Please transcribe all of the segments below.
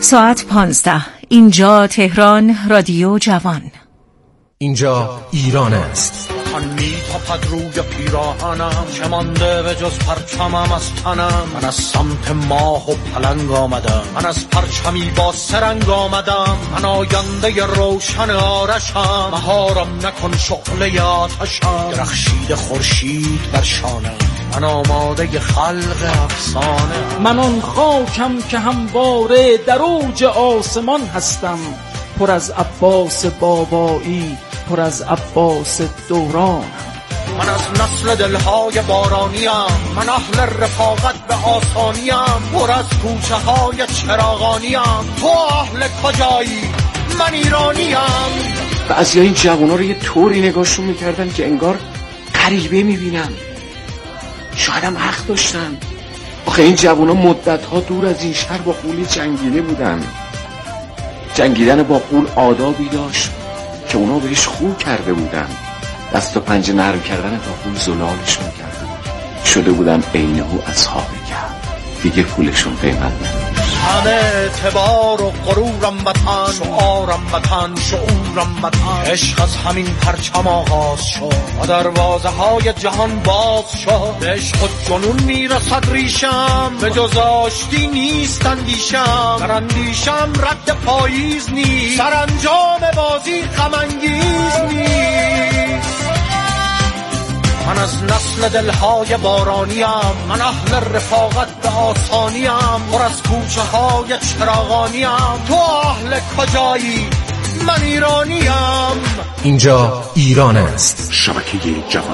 ساعت 15. اینجا تهران، رادیو جوان. اینجا ایران است. من میتپد روی پیراهنم، چه مانده به جز پرچمم از تنم. من از سمت ماه و پلنگ آمدم، من از پرچمی با سرنگ آمدم. من آینده روشن آرشم، مهارم نکن شعله آتشم. درخشید خورشید بر شانم، من آماده خلق افسانه. من آن خاکم که همواره در اوج آسمان هستم، پر از عباس بابایی، پر از عباس دوران. من از نسل دلهای بارانیم، من اهل رفاقت به آسانیم. پر از کوچه های چراغانیم، تو اهل کجایی؟ من ایرانیم. بعضی ها این جوونا رو یه طوری نگاهشون میکردن که انگار غریبه میبینن. شاید هم حق داشتن. آخه این جوونا مدت‌ها دور از این شهر با غول جنگیده بودن. جنگیدن با غول آدابی داشت که اونا بهش خو کرده بودن. دست و پنجه نرم کردن با غول زلالشون کرده بود. شده بودن عینه اصحاب کهف. دیگه پولشون قیمت نداشت. همه اعتبار و غرورم وطن، شعارم وطن، شعورم وطن. عشق از همین پرچم آغاز شد و دروازه های جهان باز شد. به عشق و جنون میرسد ریشم، به جز آشتی نیست اندیشم. در اندیشم رد پاییز نیست، سرانجام بازی غم انگیز نیست. من از نسل دلهای بارانیم، من اهل رفاقت به آسانیم. پر از کوچه های چراغانیم، تو اهل کجایی؟ من ایرانیم. اینجا ایران است. شبکه جوان.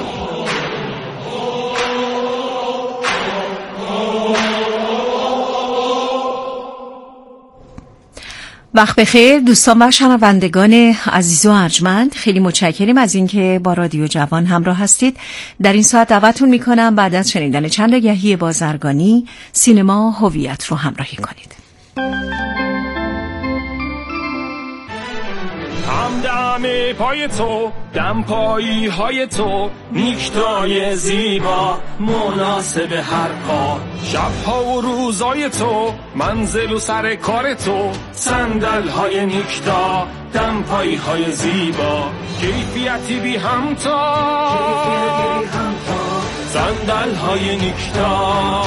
وقت بخیر دوستان و شنوندگان عزیز و ارجمند، خیلی متشکریم از اینکه با رادیو جوان همراه هستید. در این ساعت دعوتتون میکنم بعد از شنیدن چند آگهی بازرگانی سینما هویت رو همراهی کنید. همدم پای تو، دم پایی های تو، نیکتای زیبا مناسب هر کار. شبها و روزای تو، منزل و سر کار تو، صندل های نیکتا، دم پایی های زیبا. کیفیتی بی همتا، صندل های نیکتا.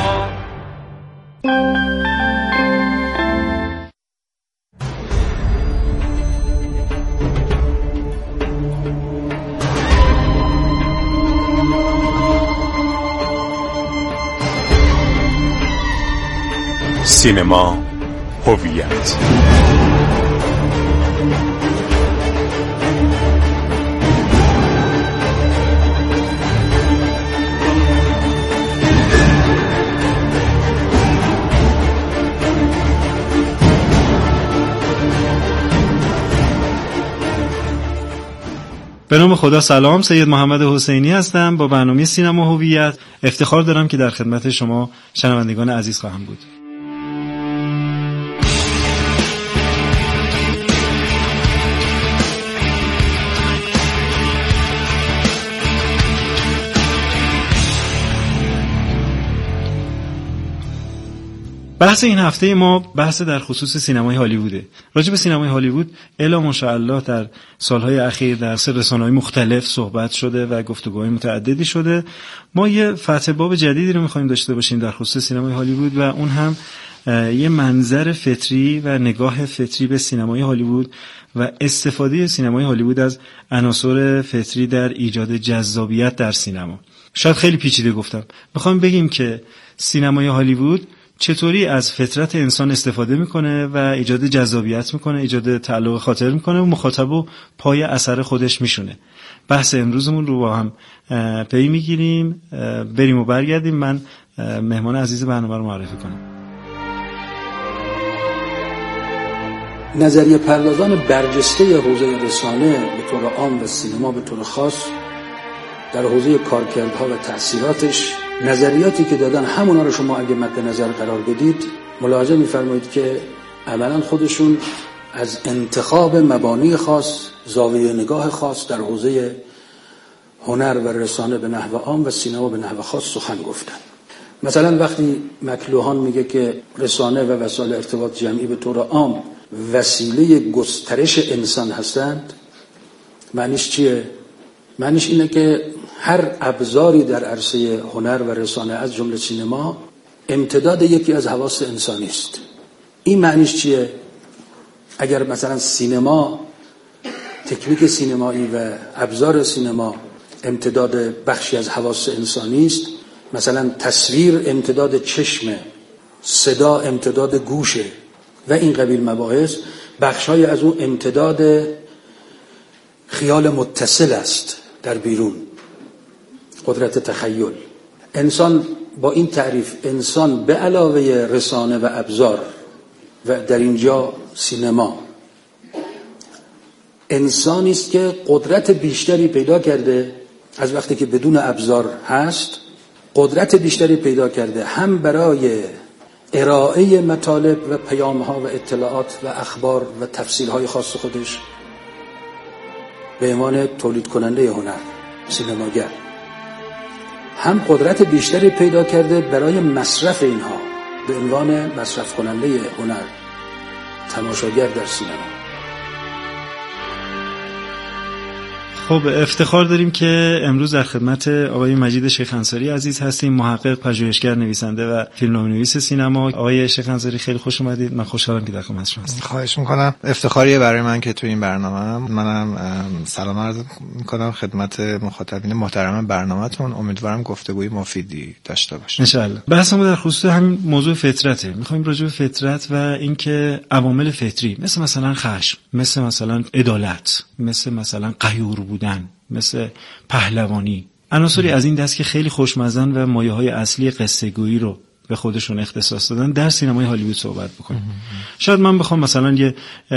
سینما هویت. به نام خدا سلام، سید محمد حسینی هستم. با برنامه سینما هویت افتخار دارم که در خدمت شما شنوندگان عزیز خواهم بود. بحث این هفته ما بحث در خصوص سینمای هالیووده. راجع به سینمای هالیوود الا ماشاءالله در سالهای اخیر در رسانه‌های مختلف صحبت شده و گفتگوهای متعددی شده. ما یه فتح باب جدیدی رو می‌خوایم داشته باشیم در خصوص سینمای هالیوود و اون هم یه منظر فطری و نگاه فطری به سینمای هالیوود و استفاده سینمای هالیوود از عناصر فطری در ایجاد جذابیت در سینما. شاید خیلی پیچیده گفتم. می‌خوام بگیم که سینمای هالیوود چطوری از فطرت انسان استفاده میکنه و ایجاد جذابیت میکنه، ایجاد تعلق خاطر میکنه و مخاطبو پای اثر خودش میشونه. بحث امروزمون رو با هم پی میگیریم، بریم و برگردیم. من مهمان عزیز برنامه رو معرفی کنم. نظریه پردازان برجسته حوزه رسانه به طور عام و سینما به طور خاص در حوزه کارکردها و تأثیراتش، نظریاتی که دادن همونا رو شما اگه مد نظر قرار بدید ملاحظه می‌فرمایید که عملاً خودشون از انتخاب مبانی خاص، زاویه نگاه خاص در حوزه هنر و رسانه به نحو عام و سینما به نحو خاص سخن گفتن مثلا وقتی مکلوهان میگه که رسانه و وسایل ارتباط جمعی به طور عام وسیله گسترش انسان هستند، معنیش چیه؟ معنیش اینه که هر ابزاری در عرصه هنر و رسانه از جمله سینما امتداد یکی از حواس انسانی است. این معنیش چیه؟ اگر مثلا سینما، تکنیک سینمایی و ابزار سینما امتداد بخشی از حواس انسانی است، مثلا تصویر امتداد چشم، صدا امتداد گوشه و این قبیل مباحث، بخشای از اون امتداد خیال متصل است در بیرون، قدرت تخیل. انسان با این تعریف، انسان به علاوه رسانه و ابزار و در اینجا سینما، انسانی است که قدرت بیشتری پیدا کرده از وقتی که بدون ابزار هست، قدرت بیشتری پیدا کرده هم برای ارائه مطالب و پیامها و اطلاعات و اخبار و تفسیرهای خاص خودش به عنوان تولید کننده هنر، سینماگر، هم قدرت بیشتری پیدا کرده برای مصرف اینها به عنوان مصرف کننده هنر، تماشاگر در سینما. خب افتخار داریم که امروز در خدمت آقای مجید شیخ انصاری عزیز هستیم، محقق، پژوهشگر، نویسنده و فیلمنامه‌نویس سینما. آقای شیخ انصاری خیلی خوش اومدید. من خوشحالم که در خدمت شما هستم. خواهش می‌کنم. افتخاریه برای من که تو این برنامه‌ام. منم سلام عرض می‌کنم خدمت مخاطبین محترم برنامه‌تون. امیدوارم گفتگوی مفیدی داشته باشه. ان شاءالله. بحثمون در خصوص همین موضوع فطرته. می‌خوایم راجع به فطرت و اینکه عوامل فطری مثلا خشم، مثلا عدالت، مثلا غیور بودن، مثل پهلوانی، عناصری از این دست که خیلی خوشمزن و مایه‌های اصلی قصه‌گویی رو به خودشون اختصاص دادن در سینمای هالیوود صحبت بکنیم. شاید من بخوام مثلا یه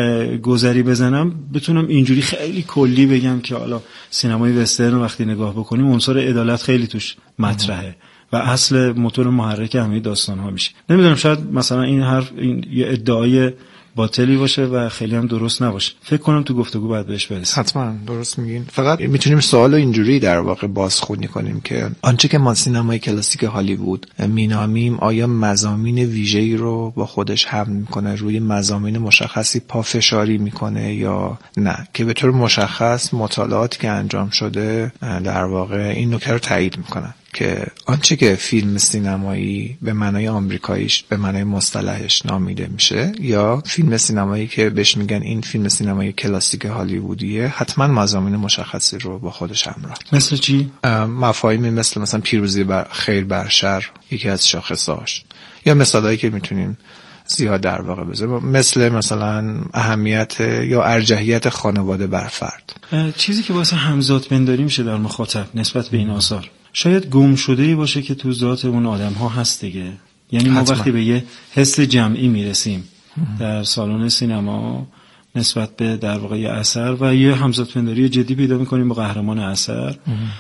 گذری بزنم بتونم اینجوری خیلی کلی بگم که حالا سینمای وسترن وقتی نگاه بکنیم عنصر عدالت خیلی توش مطرحه و اصل موتور محرک همه داستان‌ها میشه. نمیدونم شاید مثلا این حرف این یه ادعای باطلی باشه و خیلی هم درست نباشه. فکر کنم تو گفتگو باید بهش برسیم. حتما درست میگین. فقط میتونیم سوالو اینجوری در واقع بازخوانی کنیم که آنچه که ما سینمای کلاسیک هالیوود مینامیم آیا مضامین ویژه‌ای رو با خودش حمل میکنه، روی مضامین مشخصی پافشاری میکنه یا نه، که به طور مشخص مطالعاتی که انجام شده در واقع این نکته رو تایید میکنن که آنچه که فیلم سینمایی به معنای آمریکاییش، به معنای مصطلحش نامیده میشه، یا فیلم سینمایی که بهش میگن این فیلم سینمایی کلاسیک هالیوودیه، حتما مضامین مشخصی رو با خودش همراه. مثل چی؟ مفاهیمی مثل پیروزی بر خیر بر شر، یکی از شاخصاش، یا مثالایی که میتونیم زیاد در واقع بذاریم، مثلا اهمیت یا ارجحیت خانواده بر فرد. چیزی که واسه همزاد پنداری میشه در مخاطب نسبت به این آثار شاید گم شده‌ای باشه که تو ذات اون آدم‌ها هست دیگه. یعنی ما وقتی به یه حس جمعی میرسیم در سالن سینما نسبت به در واقع اثر و یه همزادپنداری جدی پیدا می‌کنیم با قهرمان اثر،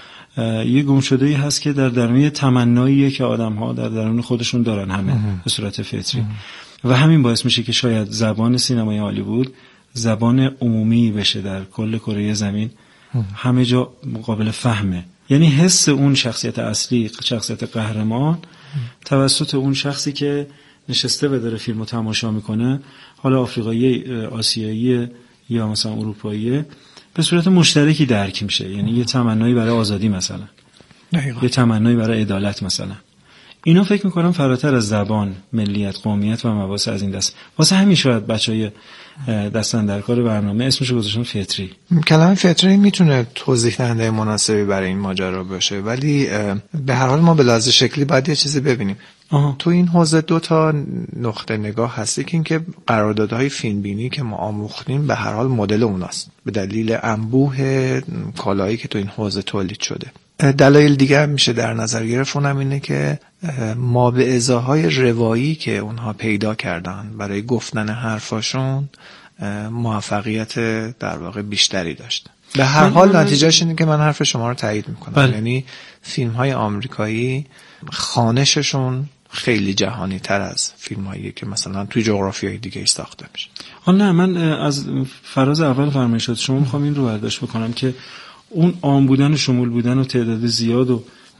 یه گم شده‌ای هست که در درون تمناییه که آدم‌ها در درون خودشون دارن همه به صورت فطری و همین باعث میشه که شاید زبان سینمای هالیوود زبان عمومی بشه در کل کره زمین، همه جا مقابل فهمه. یعنی حس اون شخصیت اصلی، شخصیت قهرمان توسط اون شخصی که نشسته و داره فیلمو تماشا میکنه، حالا آفریقایی، آسیایی یا مثلا اروپایی، به صورت مشترکی درک میشه. یعنی یه تمنایی برای آزادی مثلا، یه تمنایی برای عدالت مثلا. اینا فکر میکنم فراتر از زبان، ملیت، قومیت و مباحث از این دست. واسه همین شاید بچهای دستن در کار برنامه اسمشو گذاشتن فطری. کلمه فطری میتونه توضیح دهنده مناسبی برای این ماجرا باشه، ولی به هر حال ما به لحاظ شکلی باید یه چیزی ببینیم. تو این حوزه دو تا نقطه نگاه هستی که اینکه قراردادهای فیلمبینی که ما آموختیم به هر حال مدل اوناست به دلیل انبوه کالایی که تو این حوزه تولید شده. دلایل دیگه هم میشه در نظر گرفت، اونم اینه که ما به ازاهای روایی که اونها پیدا کردن برای گفتن حرفاشون موفقیت در واقع بیشتری داشت. به هر حال نتیجهش اینه که من حرف شما رو تایید میکنم. یعنی فیلم های آمریکایی خوانششون خیلی جهانی تر از فیلم هایی که مثلا توی جغرافیای دیگه ساخته میشه. نه، من از فراز اول فرمایشات شما میخوام این رو برداشت بکنم که اون عام بودن و شمول بودن و تعداد زیاد و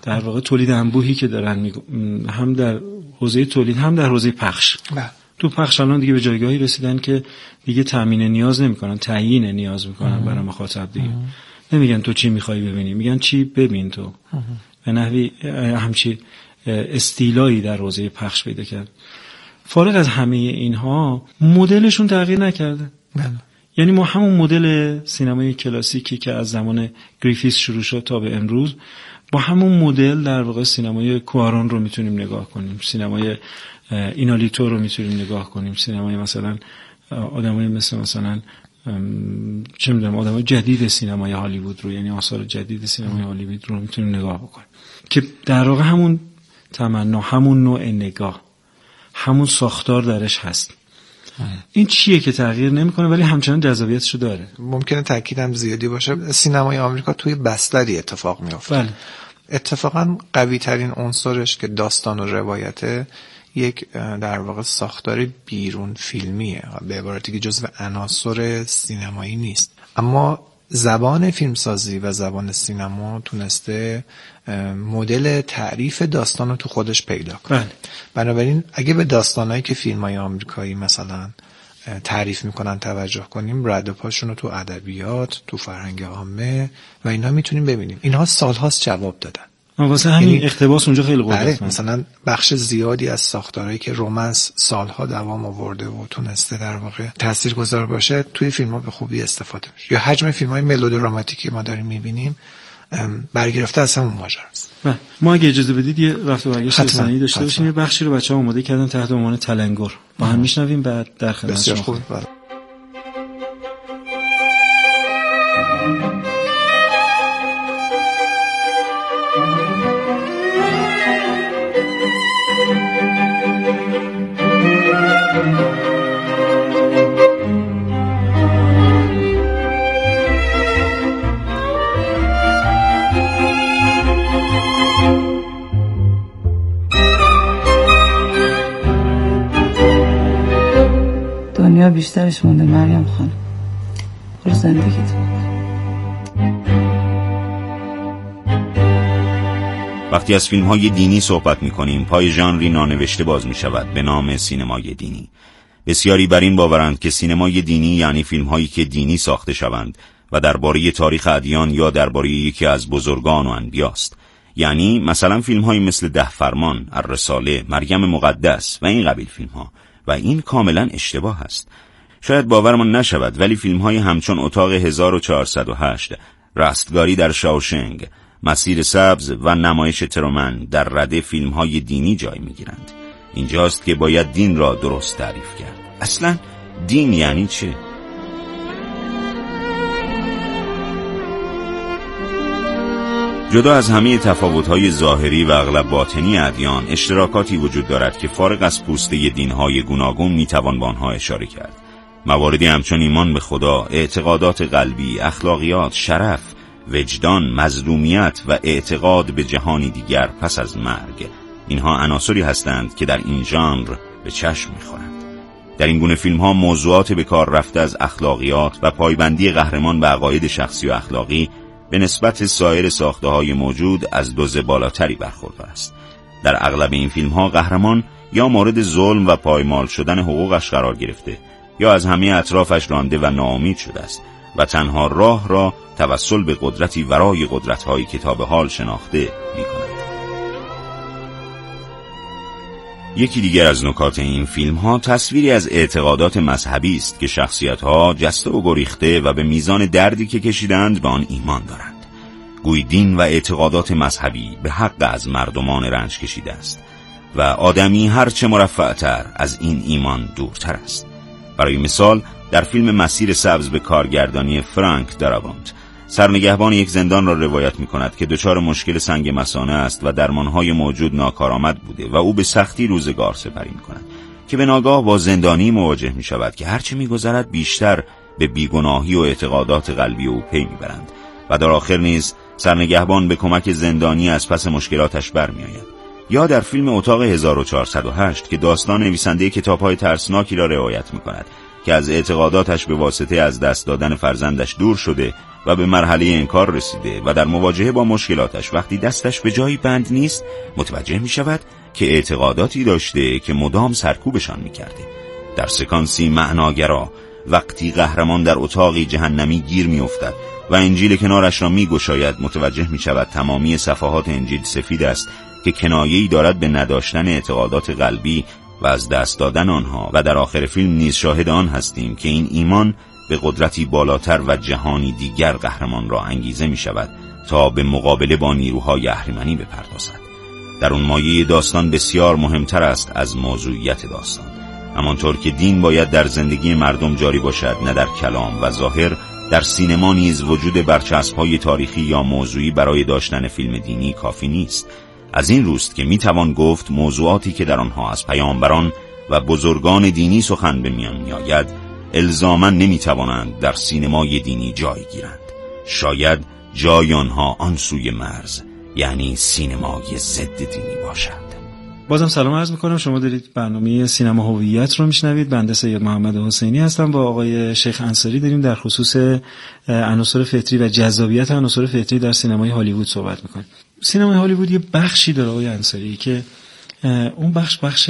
در واقع تولید انبوهی که دارن هم در حوزه تولید هم در حوزه پخش. تو پخش الان دیگه به جایگاهی رسیدن که دیگه تامین نیاز نمیکنن، تعیین نیاز میکنن برای مخاطب دیگه. نمیگن تو چی میخوای ببینی، میگن چی ببین تو. به نحوی همچی استیلایی در حوزه پخش پیدا کرد. فارغ از همه اینها مدلشون تغییر نکرده. یعنی ما همون مدل سینمای کلاسیکی که از زمان گریفیث شروع شد تا به امروز، با همون مدل در واقع سینمای کوارون رو میتونیم نگاه کنیم، سینمای اینالیتو رو میتونیم نگاه کنیم، سینمای مثلا آدمای مثلا چه میدونم آدمای جدید سینمای هالیوود رو، یعنی آثار جدید سینمای هالیوود رو میتونیم نگاه بکنیم که در واقع همون تمنا، همون نوع نگاه، همون ساختار درش هست. این چیه که تغییر نمیکنه ولی همچنان جذابیتشو داره. ممکنه تاکیدم زیادی باشه، سینمای آمریکا توی بستری اتفاق میفته. بله. اتفاقا قوی ترین عنصرش که داستان و روایته یک در واقع ساختار بیرون فیلمیه، به عبارتی که جزو عناصر سینمایی نیست، اما زبان فیلمسازی و زبان سینما تونسته مدل تعریف داستان رو تو خودش پیدا کنه. بنابراین اگه به داستانایی که فیلمای آمریکایی مثلا تعریف میکنن توجه کنیم، رد و پاشون رو تو ادبیات، تو فرهنگ عامه و اینا میتونیم ببینیم. اینها سالهاست جواب دادن. واسه همین اقتباس اونجا خیلی قدرتمند. مثلا بخش زیادی از ساختارهایی که رمانس سالها دوام آورده و تونسته در واقع تاثیرگذار باشه توی فیلم‌ها به خوبی استفاده میشه. یا حجم فیلم‌های ملودراماتیکی ما داریم می‌بینیم برگرفته از همون ماجراست. ما اگه اجازه بدید یه رفت و برگشت رسانه‌ای داشته باشیم. یه بخشی رو بچه‌ها آماده کردن تحت عنوان تلنگر. با هم میشنویم بعد در خدمت شما. خوب. دنیا بیشترش مونده مریم خانم. برو زندگیتون. وقتی از فیلم‌های دینی صحبت می‌کنیم، پای ژانری نانوشته باز می‌شود به نام سینمای دینی. بسیاری بر این باورند که سینمای دینی یعنی فیلم‌هایی که دینی ساخته شوند و درباره تاریخ ادیان یا درباره یکی از بزرگان و انبیاست. یعنی مثلا فیلم‌هایی مثل 10 فرمان، الرساله، مریم مقدس و این قبیل فیلم‌ها. و این کاملا اشتباه است. شاید باورمان نشود ولی فیلم‌های همچون اتاق 1408، رستگاری در شاوشنگ، مسیر سبز و نمایش ترومن در رده فیلم‌های دینی جای می‌گیرند. اینجاست که باید دین را درست تعریف کرد. اصلاً دین یعنی چه؟ جدا از همه تفاوت‌های ظاهری و اغلب باطنی ادیان، اشتراکاتی وجود دارد که فارغ از پوسته دین‌های گوناگون می‌توان به آنها اشاره کرد. مواردی همچون ایمان به خدا، اعتقادات قلبی، اخلاقیات، شرف، وجدان، مظلومیت و اعتقاد به جهانی دیگر پس از مرگ. اینها عناصری هستند که در این ژانر به چشم می‌خورند. در این گونه فیلم‌ها موضوعات به کار رفته از اخلاقیات و پایبندی قهرمان به عقاید شخصی و اخلاقی به نسبت سایر ساخته‌های موجود از دوز بالاتری برخوردار است. در اغلب این فیلم‌ها قهرمان یا مورد ظلم و پایمال شدن حقوقش قرار گرفته یا از همه اطرافش رانده و ناامید شده است و تنها راه را توسل به قدرتی ورای قدرت‌هایی که تا به حال شناخته می‌کند. یکی دیگر از نکات این فیلم‌ها تصویری از اعتقادات مذهبی است که شخصیت‌ها جسته و گریخته و به میزان دردی که کشیدند به آن ایمان دارند. گویی دین و اعتقادات مذهبی به حق از مردمان رنج کشیده است و آدمی هرچه مرفع‌تر از این ایمان دورتر است. برای مثال در فیلم مسیر سبز به کارگردانی فرانک دراوانت، سرنگهبان یک زندان را روایت می‌کند که دچار مشکل سنگ مثانه است و درمان‌های موجود ناکارآمد بوده و او به سختی روزگار سپری می‌کند که به ناگاه با زندانی مواجه می‌شود که هرچه می‌گذرد بیشتر به بیگناهی و اعتقادات قلبی او پی می‌برند و در آخر نیز سرنگهبان به کمک زندانی از پس مشکلاتش برمی‌آید. یا در فیلم اتاق 1408 که داستان نویسنده کتاب‌های ترسناکی را روایت می‌کند که از اعتقاداتش به واسطه از دست دادن فرزندش دور شده و به مرحله انکار رسیده و در مواجهه با مشکلاتش وقتی دستش به جایی بند نیست متوجه می شود که اعتقاداتی داشته که مدام سرکوبشان می کرده. در سکانسی معناگرا وقتی قهرمان در اتاقی جهنمی گیر می افتد و انجیل کنارش را می گشاید متوجه می شود تمامی صفحات انجیل سفید است که کنایه‌ای دارد به نداشتن اعتقادات قلبی و از دست دادن آنها و در آخر فیلم نیز شاهد آن هستیم که این ایمان به قدرتی بالاتر و جهانی دیگر قهرمان را انگیزه می شود تا به مقابله با نیروهای اهریمنی بپردازد. در اون مایه داستان بسیار مهمتر است از موضوعیت داستان. همانطور که دین باید در زندگی مردم جاری باشد نه در کلام و ظاهر، در سینما نیز وجود برچسب‌های تاریخی یا موضوعی برای داشتن فیلم دینی کافی نیست. از این روست که میتوان گفت موضوعاتی که در آنها از پیامبران و بزرگان دینی سخن به میان میآید الزاماً نمیتوانند در سینمای دینی جای گیرند. شاید جای آنها آن سوی مرز، یعنی سینمای ضد دینی باشد. بازم سلام عرض میکنم. شما دارید برنامه سینما هویت رو میشنوید. بنده سید محمد حسینی هستم. با آقای شیخ انصاری داریم در خصوص عناصر فطری و جذابیت عناصر فطری در سینمای هالیوود صحبت میکنیم. سینمای هالیوود یه بخشی داره آقای انصاری که اون بخش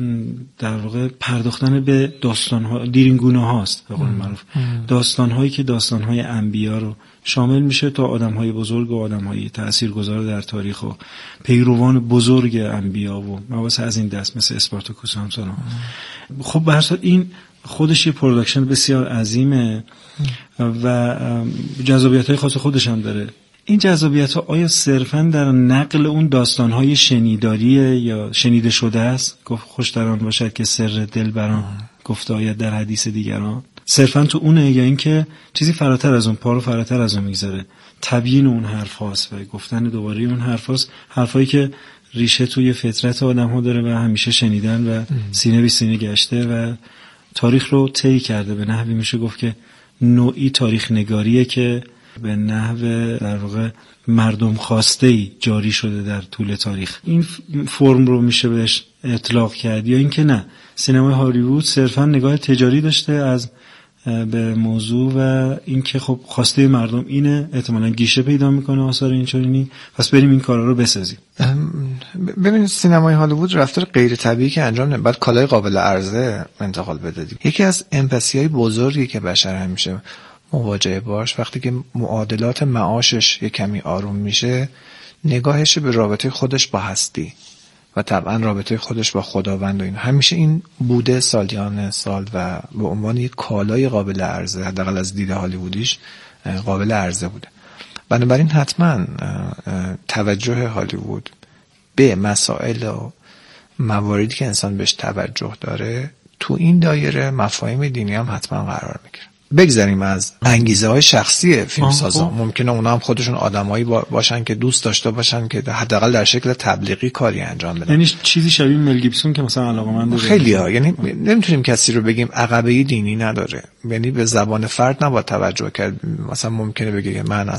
در واقع پرداختن به داستان‌ها دیرینگونه هاست به قول معروف. داستان‌هایی که داستان‌های انبیا رو شامل میشه تا آدم‌های بزرگ و آدم‌های تاثیرگذار در تاریخ و پیروان بزرگ انبیا و مباحث از این دست مثل اسپارتاکوس و همسانا. خب به هر صورت این خودش یه پروداکشن بسیار عظیمه و جذابیت‌های خاص خودش هم داره. این جذابیت‌ها آیا صرفاً در نقل اون داستان‌های شنیداریه یا شنیده شده است؟ گفت خوش در آن باشد که سر دل بران گفته آید در حدیث دیگران. صرفاً تو اونه یا اینکه چیزی فراتر از اون، پارو فراتر از اون میگذاره؟ تبیین اون حرف هاست و گفتن دوباره اون حرف هاست، حرفایی که ریشه توی فطرت آدم ها داره و همیشه شنیدن و سینه به سینه گشته و تاریخ رو طی کرده. به نحوی میشه گفت که نوعی تاریخ نگاریه که به نحو در واقع مردم خواسته‌ای جاری شده در طول تاریخ. این فرم رو میشه بهش اطلاق کرد یا اینکه نه، سینمای هالیوود صرفا نگاه تجاری داشته از به موضوع و اینکه خب خواسته مردم اینه، احتمالاً گیشه پیدا میکنه آثار اینچنینی، پس بریم این کارا رو بسازیم. ببینید سینمای هالیوود رفتار غیر طبیعی که انجام نمیده، بعد کالای قابل عرضه انتقال بده. یکی از امپاسی‌های بزرگی که بشر همیشه مواجهه باش وقتی که معادلات معاشش یک کمی آروم میشه، نگاهش به رابطه خودش با هستی و طبعا رابطه خودش با خداوند و این همیشه این بوده سالیان سال و به عنوان یک کالای قابل عرضه، حداقل از دید هالیوودیش قابل عرضه بوده. بنابراین حتما توجه هالیوود به مسائل و مواردی که انسان بهش توجه داره تو این دایره مفاهیم دینی هم حتما قرار میگیره. بگذاریم از انگیزه های شخصی فیلمسازا، ممکنه اونا هم خودشون آدمایی باشن که دوست داشته باشن که حداقل در شکل تبلیغی کاری انجام بدن. یعنی چیزی شبیه مل گیبسون که مثلا علاقه‌مند خیلی‌ها، یعنی نمیتونیم کسی رو بگیم عقبه دینی نداره، یعنی به زبان فرد نباید توجه کرد. مثلا ممکنه بگه من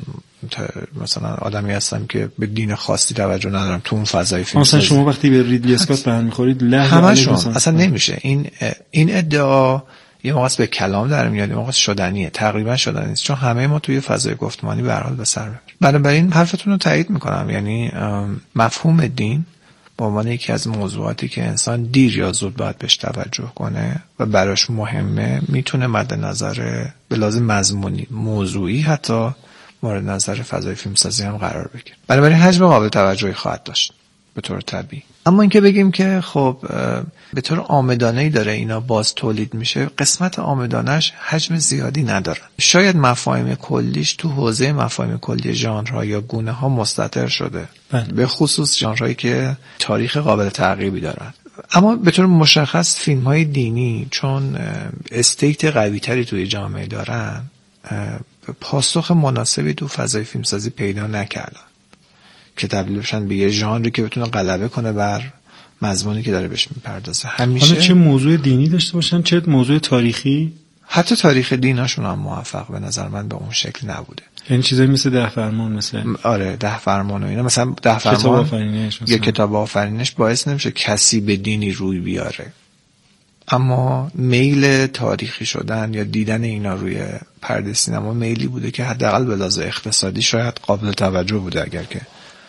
مثلا آدمی هستم که به دین خاصی توجه ندارم تو اون فضای فیلم. مثلا شما وقتی به ریدلی اسکات برمیخورید همشون اصلا نمیشه. این ادعا یه موقع به کلام در میاد، یه موقع شدنیه، تقریبا شدنی است، چون همه ما توی فضای گفتمانی به هر حال به سر میبریم. بنابراین حرفتون رو تایید میکنم، یعنی مفهوم دین به عنوان یکی از موضوعاتی که انسان دیر یا زود باید بهش توجه کنه و براش مهمه، میتونه مد نظر به لازم مضمونی موضوعی حتی مورد نظر فضای فیلمسازی هم قرار بگیره. بنابراین حجم قابل توجهی خواهد داشت به طور طبیعی. اما اینکه بگیم که خب به طور عامدانه‌ای داره اینا باز تولید میشه، قسمت عامدانش حجم زیادی ندارن. شاید مفاهیم کلیش تو حوزه مفاهیم کلی ژانرها یا گونه‌ها مستتر شده، به خصوص ژانرهایی که تاریخ قابل تعقیبی دارن. اما به طور مشخص فیلم‌های دینی چون استیت قوی‌تری توی جامعه دارن، پاسخ مناسبی تو فضای فیلمسازی پیدا نکردن که تبدیل بشن به یه ژانری که بتونه غلبه کنه بر مضمونی که داره بهش میپردازه. همیشه حالا چه موضوع دینی داشته باشن چه موضوع تاریخی، حتی تاریخ دیناشون هم موفق به نظر من به اون شکل نبوده. یعنی چیزایی مثل 10 فرمان، مثل 10 فرمان و اینا، مثلا 10 فرمان یا کتاب آفرینش باعث نمیشه کسی به دینی روی بیاره. اما میل تاریخی شدن یا دیدن اینا روی پرده سینما میلی بوده که حداقل به لحاظ اقتصادی شاید قابل توجه بوده. اگر که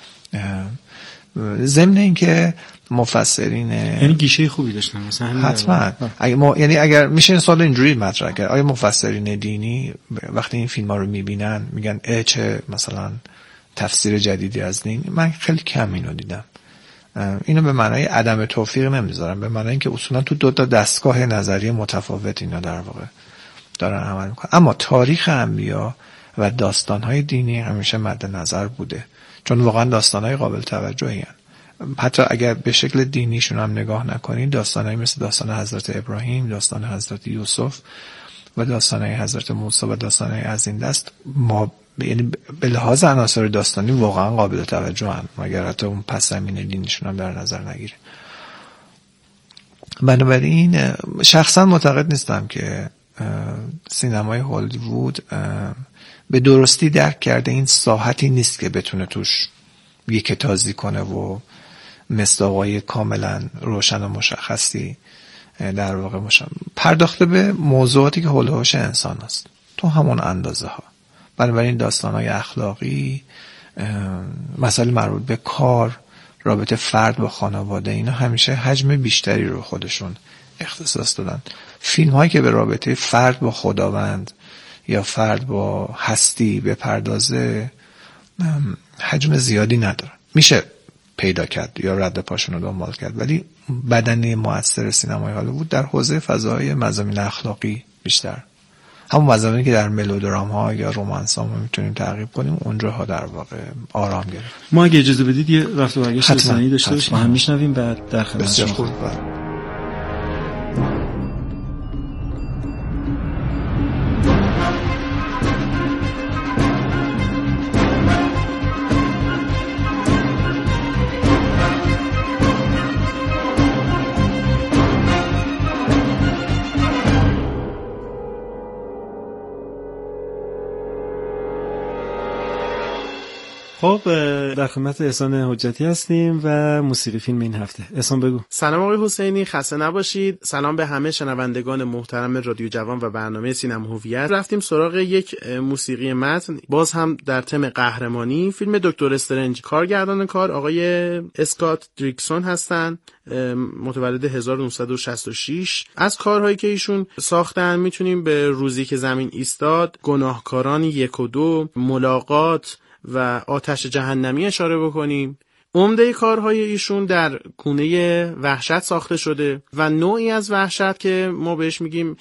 ضمن اینکه مفسرین یعنی گیشه خوبی داشتن مثلا حتما یعنی اگر میشه این سوال اینجوری مطرح کرد، آیا مفسرین دینی وقتی این فیلم ها رو میبینن میگن چه مثلا تفسیر جدیدی از دین؟ من خیلی کم اینو دیدم. اینو به معنای عدم توفیق نمیذارم، به معنای اینکه اصولا تو دو تا دستگاه نظری متفاوت اینا در واقع دارن عمل میکنن. اما تاریخ انبیا و داستانهای دینی همیشه مد نظر بوده، چون واقعا داستانهای قابل توجهی هستند. حتی اگر به شکل دینیشون هم نگاه نکنید، داستانهایی مثل داستان حضرت ابراهیم، داستان حضرت یوسف و داستانهای حضرت موسی و داستانهای از این دست یعنی به لحاظ عناصر داستانی واقعا قابل توجه هستند، مگر حتی اون پس زمینه دینیشون هم در نظر نگیره. بنابراین شخصا معتقد نیستم که سینمای هالیوود به درستی درک کرده این ساحتی نیست که بتونه توش یک تازی کنه و مصداقای کاملا روشن و مشخصی در واقع پرداخته به موضوعاتی که حول و حوش انسان است تو همون اندازه ها. بنابراین داستانهای اخلاقی، مسائل مربوط به کار، رابطه فرد با خانواده، اینا همیشه حجم بیشتری رو خودشون اختصاص دادن. فیلم هایی که به رابطه فرد با خداوند یا فرد با هستی به پردازه حجم زیادی ندارن. میشه پیدا کرد یا رد پاشون رو دنبال کرد، ولی بدنه مؤثر سینمای هالیوود در حوزه فضای مضامین اخلاقی بیشتر، همون مضامینی که در ملودرام ها یا رومانس ها ما میتونیم تعقیب کنیم، اونجاها در واقع آرام گرفت. ما اگه اجازه بدید یه رفت و برگشت رسانه‌ای داشته باشیم، هم میشنویم بعد در خدمت بسیار شما. خوب. خب در خدمت احسان حجتی هستیم و موسیقی فیلم این هفته. احسان بگو. سلام آقای حسینی، خسته نباشید. سلام به همه شنوندگان محترم رادیو جوان و برنامه سینما هویت. رفتیم سراغ یک موسیقی متن، باز هم در تم قهرمانی، فیلم دکتر استرنج. کارگردان کار آقای اسکات دریکسون هستن، متولد 1966. از کارهایی که ایشون ساختن میتونیم به روزی که زمین ایستاد، گناهکاران 1 و 2، ملاقات و آتش جهنمی اشاره بکنیم. عمده کارهای ایشون در گونه وحشت ساخته شده و نوعی از وحشت که ما بهش میگیم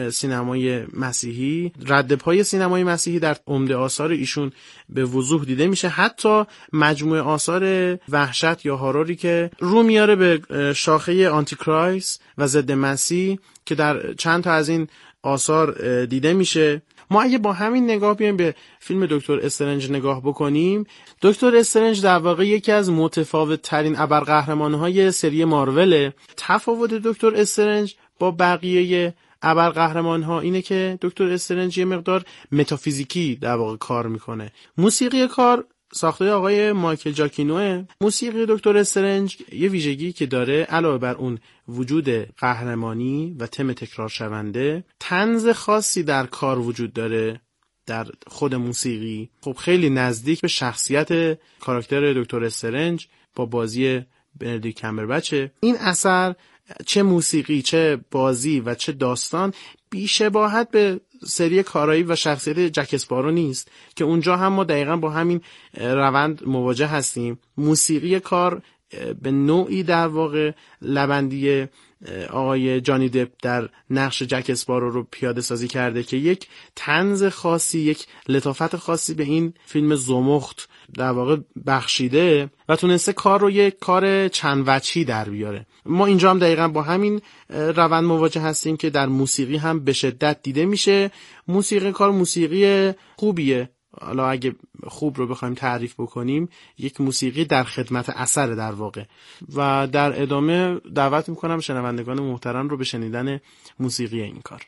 سینمای مسیحی، رد پای سینمای مسیحی در عمده آثار ایشون به وضوح دیده میشه. حتی مجموعه آثار وحشت یا هاراری که رو میاره به شاخه آنتی کرایست و ضد مسیح که در چند تا از این آثار دیده میشه. ما اگه با همین نگاه بیایم به فیلم دکتر استرنج نگاه بکنیم، دکتر استرنج در واقع یکی از متفاوت ترین ابرقهرمان‌های سری مارول. تفاوت دکتر استرنج با بقیه ابرقهرمان‌ها اینه که دکتر استرنج یه مقدار متافیزیکی در واقع کار میکنه. موسیقی کار ساخته آقای مایکل جاکینوه. موسیقی دکتر استرنج یه ویژگی که داره، علاوه بر اون وجود قهرمانی و تم تکرار شونده، طنز خاصی در کار وجود داره در خود موسیقی. خب خیلی نزدیک به شخصیت کاراکتر دکتر استرنج با بازی بندیکت کامبربچه. این اثر چه موسیقی، چه بازی و چه داستان بی‌شباهت به سری کارایی و شخصیت جک اسپارو نیست که اونجا هم ما دقیقاً با همین روند مواجه هستیم. موسیقی کار به نوعی در واقع لبندی آقای جانی دپ در نقش جک اسپارو رو پیاده سازی کرده که یک طنز خاصی، یک لطافت خاصی به این فیلم زمخت در واقع بخشیده و تونسته کار رو یک کار چند وجهی در بیاره. ما اینجا هم دقیقاً با همین روند مواجه هستیم که در موسیقی هم به شدت دیده میشه. موسیقی کار موسیقی خوبیه، حالا اگه خوب رو بخوایم تعریف بکنیم یک موسیقی در خدمت اثر در واقع. و در ادامه دعوت میکنم شنوندگان محترم رو به شنیدن موسیقی این کار.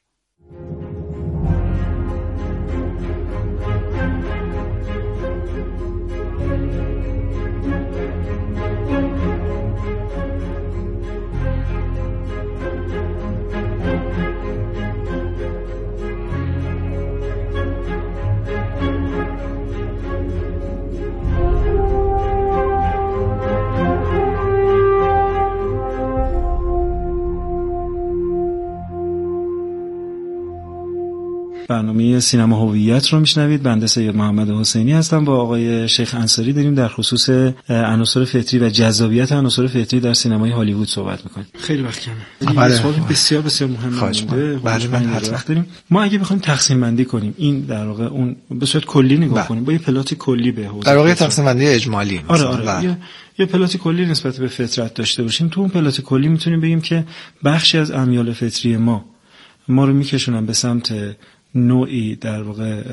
برنامه سینما هویت رو میشنوید. بنده سید محمد حسینی هستم، با آقای شیخ انصاری داریم در خصوص عناصر فطری و جذابیت عناصر فطری در سینمای هالیوود صحبت میکنیم. خیلی وقت کمه. سوال بسیار بسیار مهمه. وقت داریم. ما اگه بخوایم تقسیم بندی کنیم این در واقع اون به صورت کلی نگاه کنیم با یه پلات کلی به حوزه، در واقع تقسیم بندی اجمالی. آره. یه پلات کلی نسبت به فطرت داشته باشیم. تو اون پلات کلی میتونیم بگیم که بخشی از امیال فطری ما رو میکشونن به سمت نوعی در واقع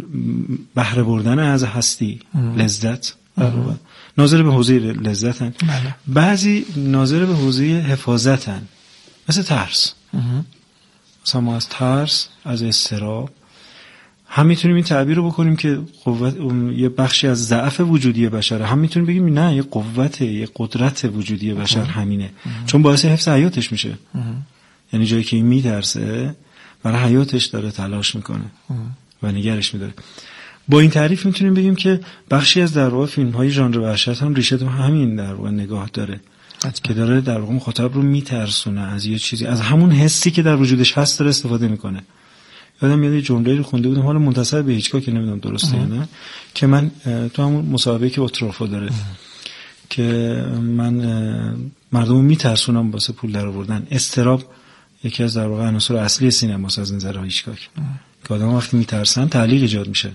بهره بردن از هستی، لذت، ناظر به حوزه لذتن. بعضی ناظر به حوزه حفاظتن، مثل ترس. مثلا ما از ترس، از اضطراب هم میتونیم این تعبیر رو بکنیم که قوت یه بخشی از ضعف وجودی بشره، هم میتونیم بگیم نه، یه قوت، یه قدرت وجودی بشر همینه، چون باعث حفظ حیاتش میشه. یعنی جایی که این میترسه برای حیاتش داره تلاش میکنه و نگرش میداره. با این تعریف میتونیم بگیم که بخشی از در واقع فیلم‌های ژانر وحشت هم ریشه تو همین در واقع نگاه داره که داره در واقع مخاطب رو میترسونه از یه چیزی، از همون حسی که در وجودش هست داره استفاده میکنه. یادم میاد یه جمله رو خونده بودم، حالا منتسب به هیچکاک، که نمیدونم درسته یا نه، که من تو همون مسابقه که اتروفو داره که من مردمو میترسونم واسه پول درآوردن. اضطراب یکی از در واقع عناصر اصلی سینماست از نظر هیچکاک، که آدم وقتی میترسن تعلیق ایجاد میشه،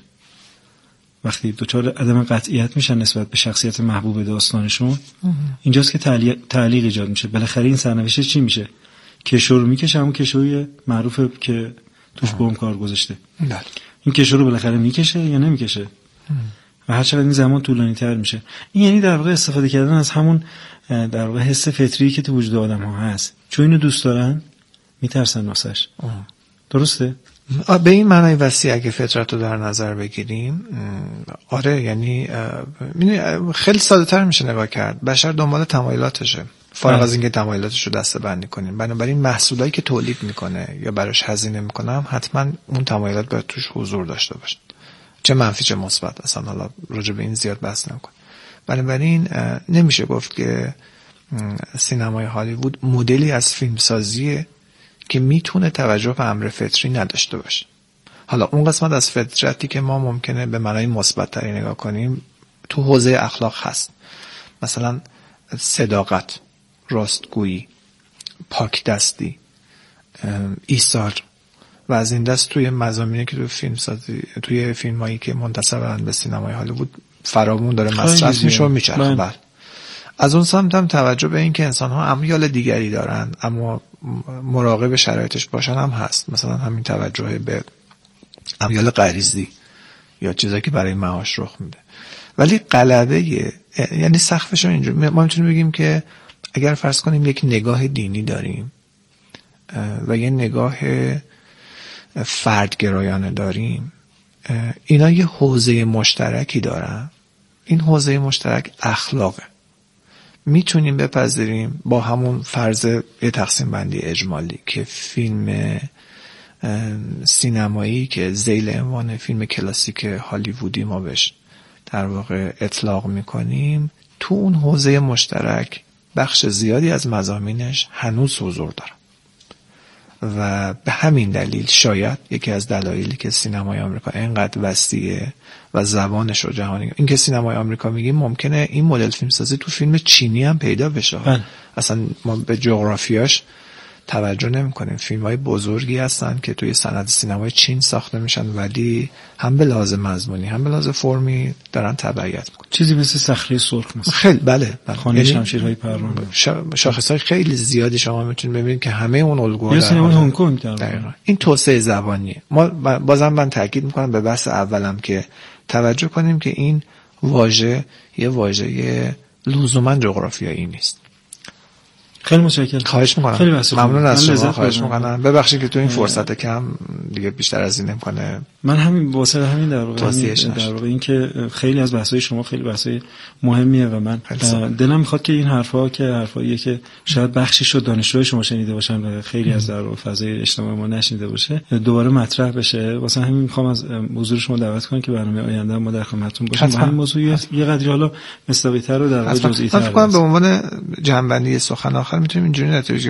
وقتی دچار عدم قطعیت میشن نسبت به شخصیت محبوب داستانشون، اینجاست که تعلیق ایجاد میشه. بالاخره این سرنوشت چی میشه؟ کشو رو میکشه، همون کشوی معروفه که توش بم کار گذاشته. این کشو رو بالاخره میکشه یا نمیکشه؟ و هر چقدر این زمان طولانی تر میشه. این یعنی در واقع استفاده کردن از همون در واقع حس فطری که تو وجود آدم ها هست، چون اینو دوست دارن میترسن واسش. درسته؟ به این معنای وسیع اگه فطرت رو در نظر بگیریم، آره، یعنی خیلی ساده تر میشه نگاه کرد. بشر دنبال تمایلاتشه، فارغ از اینکه تمایلاتش رو دسته بندی کنیم. بنابراین محصولایی که تولید میکنه یا براش هزینه میکنه هم حتما اون تمایلات باید توش حضور داشته باشه، چه منفی چه مثبت. اصلا حالا راجع به این زیاد بحث نکنیم. بنابراین نمیشه گفت که سینمای هالیوود مدلی از فیلمسازیه که میتونه توجه به امر فطری نداشته باشه. حالا اون قسمت از فطرتی که ما ممکنه به معنای مثبت‌تری نگاه کنیم تو حوزه اخلاق هست، مثلا صداقت، راستگویی، پاک دستی، ایثار و از این دست توی مضامینی که توی فیلمایی که منتسبن به سینمای هالیوود فراوون داره مصرف میشه و میچرخه. بله. از اون سمت هم توجه به این که انسان‌ها امیال دیگری دارن اما مراقب شرایطش باشن هم هست. مثلا همین توجه به امیال غریزی یا چیزایی که برای معاش رخ میده. ولی غلبه، یعنی سقفش رو اینجوری ما میتونیم بگیم که اگر فرض کنیم یک نگاه دینی داریم و یه نگاه فردگرایانه داریم، اینا یه حوزه مشترکی دارن. این حوزه مشترک اخلاقه. میتونیم بپذیریم با همون فرض یه تقسیم بندی اجمالی که فیلم سینمایی که ذیل عنوان فیلم کلاسیک هالیوودی ما بهش در واقع اطلاق میکنیم، تو اون حوزه مشترک بخش زیادی از مضامینش هنوز حضور داره و به همین دلیل شاید یکی از دلایلی که سینمای آمریکا اینقدر وسیعه و زبانش رو جهانی، این که سینمای آمریکا میگیم ممکنه این مدل فیلمسازی تو فیلم چینی هم پیدا بشه. اصلا ما به جغرافیاش توجه نمی‌کنیم. فیلم‌های بزرگی هستن که توی صنعت سینمای چین ساخته میشن ولی هم به لحاظ مضمونی هم به لحاظ فرمی دارن تبعیت میکنن. چیزی مثل صخره سرخ مثلا. خیلی بله. خانه شمشیرهای پروانه. شاخص‌های خیلی زیادی شما میتونید ببینید که همه اون الگوها در سینمای هنگ کنگ دقیقاً. این توسعه زبانیه. ما بازم من تاکید میکنم به بحث اولم که توجه کنیم که این واژه یه واژه لزوما جغرافیایی نیست. خیلی متشکرم. خواهش میکنم. خیلی ممنون از شما. خواهش میکنم. ببخشید که تو این فرصت کم دیگه بیشتر از این نمیکنه. من همین واسه همین در واقع این که خیلی از بحث‌های شما خیلی بحث‌های مهمیه و من دلم میخواد که این حرفا که حرفاییه که شاید بخشی شد دانشجوی شما شنیده باشن و خیلی از در واقع فضای اجتماعی ما نشنیده باشه دوباره مطرح بشه. واسه همین میخوام از حضور شما دعوت کنم که برنامه آینده ما در خدمتتون باشیم. همین موضوع یه قدری حالا مستوی‌تر و در واقع جزئی‌تر. فکر کنم به عنوان جنبندی سخن آخر میتونیم اینجوری نتیجه